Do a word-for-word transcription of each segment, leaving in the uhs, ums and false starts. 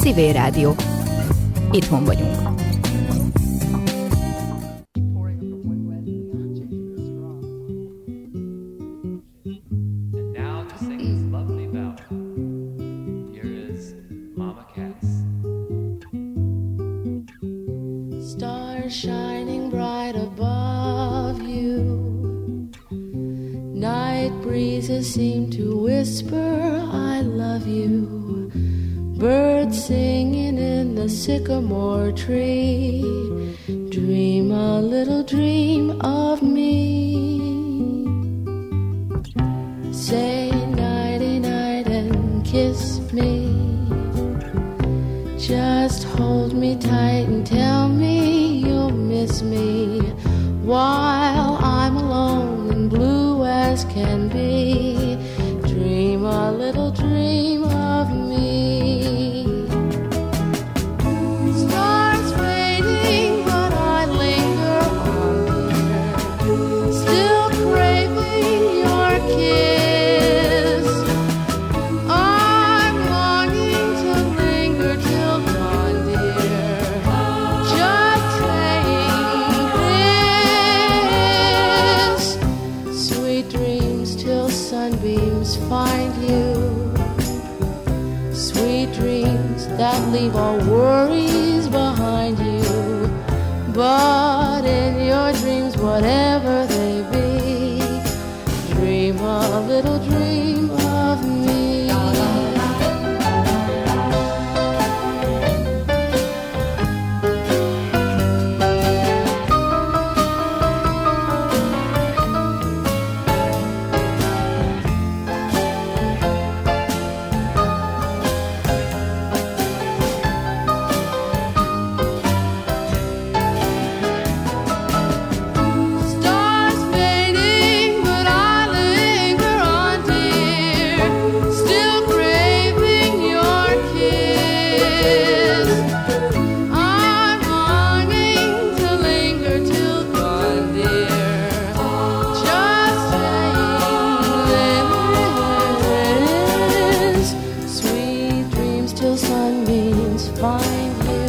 Civil Rádió. Itthon vagyunk. Shining bright above you, night breezes seem to whisper I love you, birds singing in the sycamore tree, dream a little dream of me, say nighty night and kiss me, just hold me tight and tell me you'll miss me while I'm alone and blue as can be. Dream a little dream of me. Stars fading, but I linger on, dear, still craving your kiss. I'm longing to linger till dawn, dear, just saying this. Sweet dreams till sunbeams find you, sweet dreams that leave all worries behind you, but in your dreams, whatever they be, dream a little dream of me. Stars fading, but I linger on, dear, still craving your kiss. I'm longing to linger till dawn, dear, just saying this. Sweet dreams till sunbeams find you,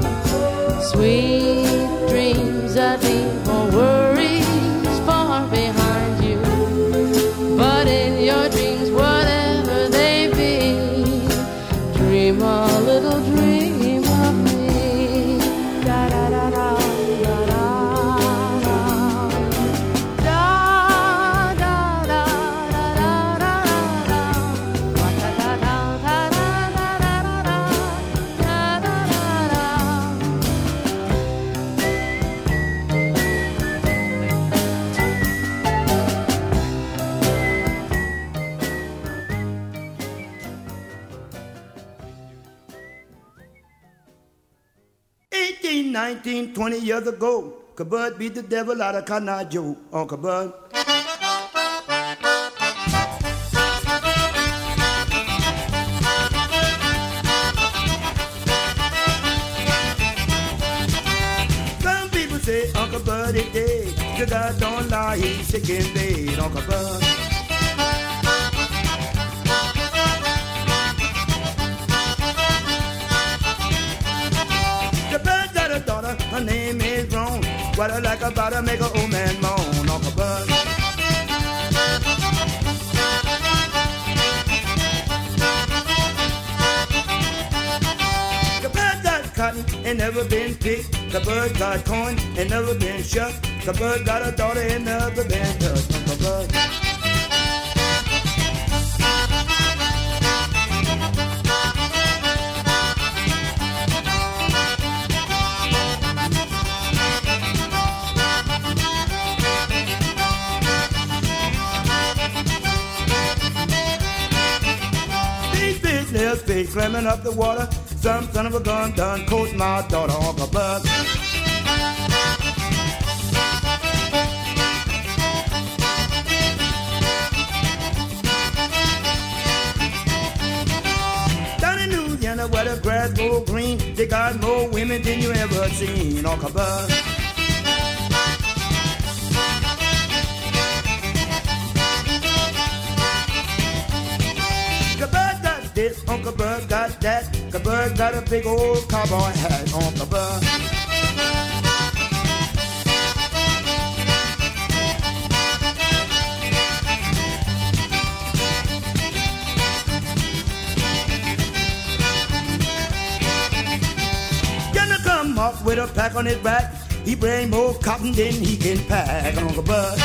sweet dreams that leave all worries far behind you, but in your dreams, whatever they be, dream a little dream of me. Da da da da da da da. Da da da da da da da. Da da da da da da da da. Da da da da. eighteen, nineteen, twenty years ago, Kabud beat the devil out of Cotton Joe. On Kabud. Some people say Uncle Bud is dead. The guy don't lie, he's sick in bed. Uncle Bud. The bird got a daughter, her name is Ron. What I like about her, make an old man moan. Uncle Bud. The bird got cotton and never been picked. The bird got corn and never been shucked. The bird got a daughter and never been touched. Uncle Bud. These big little fish climbing up the water. Some son of a gun done coat my daughter. Uncle Bud. Down in Louisiana where the grass go green, they got more women than you ever seen. Uncle Bud. The bird got this, Uncle Bud got that. Uncle Bud got a big old cowboy hat. Uncle Bud. Gonna come off with a pack on his back. He bring more cotton than he can pack. Uncle Bud.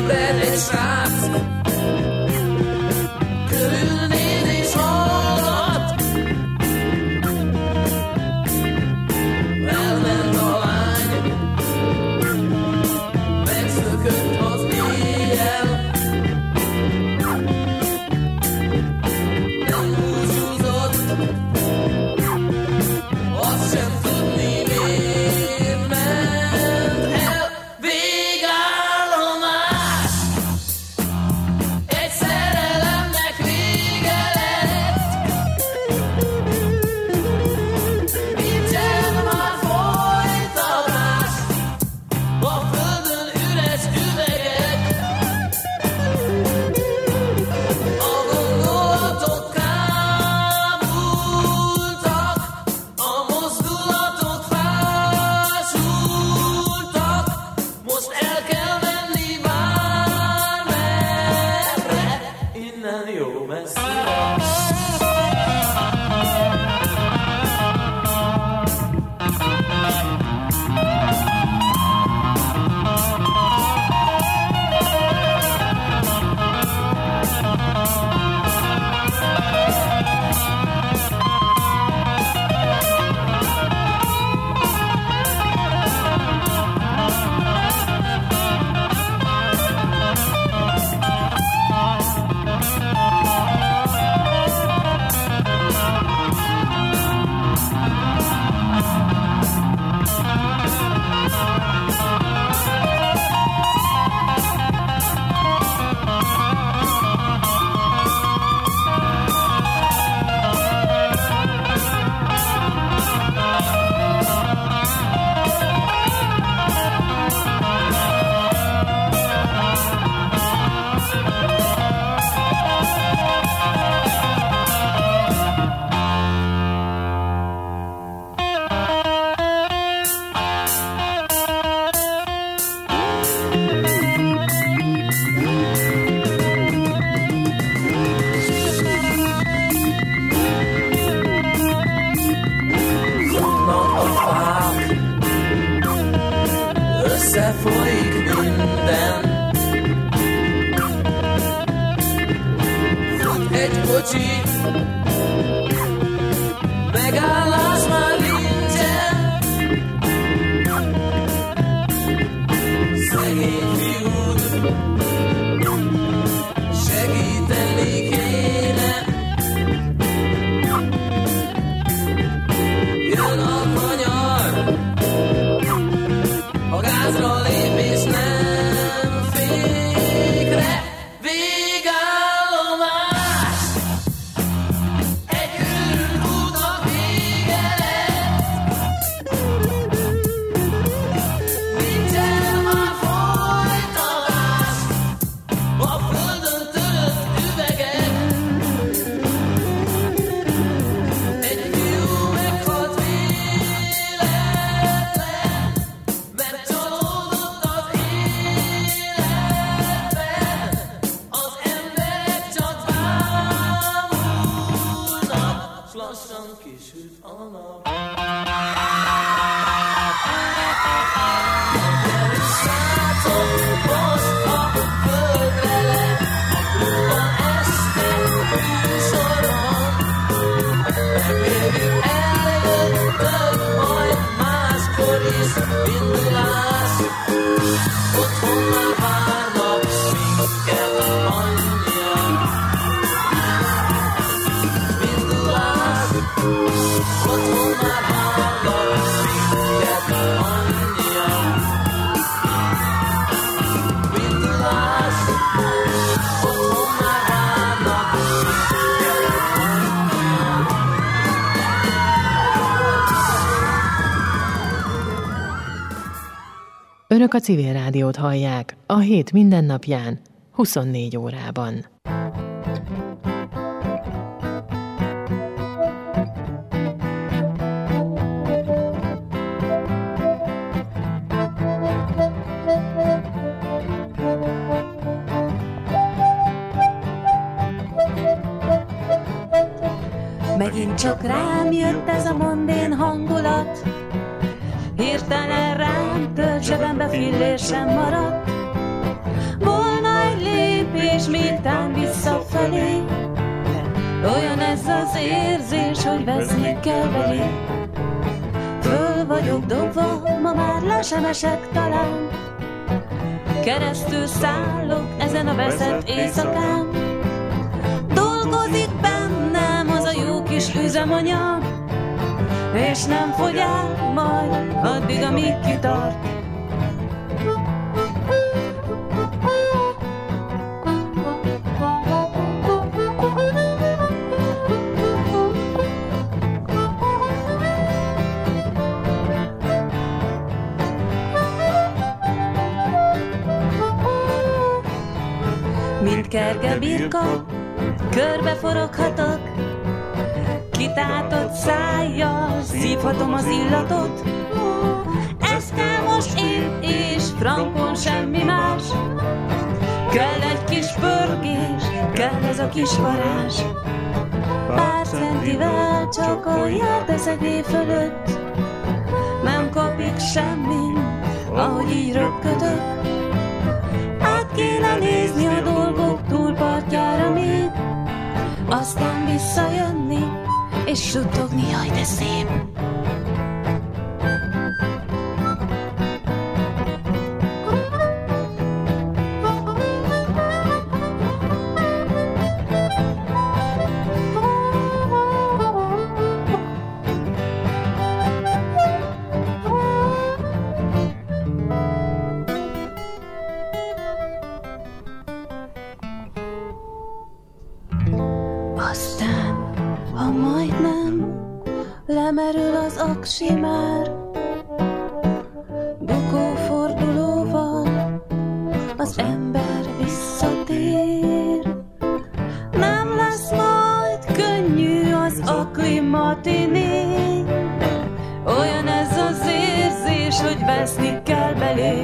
ébred egy srác, körülnéz és hallgat. Elment a lány, megszökött az éjjel. Nem búcsúzott, azt sem tudni miért ment el. Végállomás, egy szerelemnek vége lett. Nincsen már folytatás, a földön üres üvegek. A gondolatok kábultak, a mozdulatok fásultak. Most el kell menni bármerre, innen jó messzire. Vannak a fák, összefolyik minden. Fut egy kocsi, megállás már nincsen. Szegény fiúd, segíteni kéne. Jön a kanyar, a gázra lép és nem fékre. Végállomás, egy őrült útnak vége lett. Nincsen már folytatás, a földön törött üvegek. Egy fiú meghalt véletlen, mert csalódott az életben. Az emberek csak bámulnak, s lassan kisüt a nap. Szálltok most a földre le, van este műsorban. Megmérjük, eljöttök, majd máskor is indulás. Otthon már várnak minket anyja. Indulás, otthon már várnak minket anyja. Indulás, otthon már várnak minket anyja. Önök a Civil Rádiót hallják a hét mindennapján, huszonnégy órában. Megint csak rám jött ez a mondén hangulat, hirtelen rám tört, zsebembe fillér sem maradt. Volna még tán visszafelé. Olyan ez az érzés, hogy veszni kell belé. Föl vagyok dobva, ma már le sem esek talán. Keresztül szállok ezen a veszett éjszakán. Dolgozik bennem az a jó kis üzemanyag, és nem fogy el majd addig, amíg kitart. Mint kerge birka, körbe foroghatok, kitátott szájjal szívhatom az illatot. Ez kell most épp és frankon semmi más. Kell egy kis pörgés, kell ez a kis varázs. Pár centivel csak a járteszegé fölött, nem kapik semmi, ahogy így röpködök. Át kéne nézni a dolgok túlpartjára még, aztán visszajönni és suttogni, jaj de szép. Lemerül az aksi már, bukófordulóval az ember visszatér. Nem lesz majd könnyű az akli matiné, olyan ez az érzés, hogy veszni kell belé.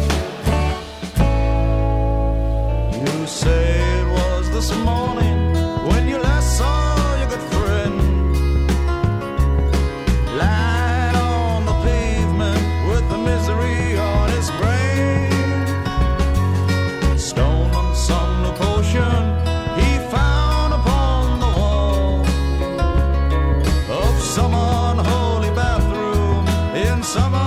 Say it was this morning some unholy bathroom in some